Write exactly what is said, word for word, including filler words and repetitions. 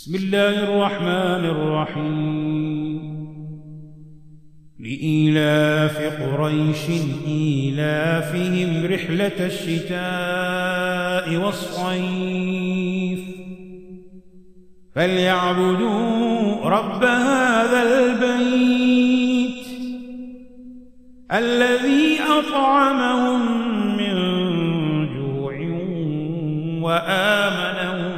بسم الله الرحمن الرحيم لإيلاف قريش إيلافهم رحلة الشتاء والصيف فليعبدوا رب هذا البيت الذي أطعمهم من جوع وآمنهم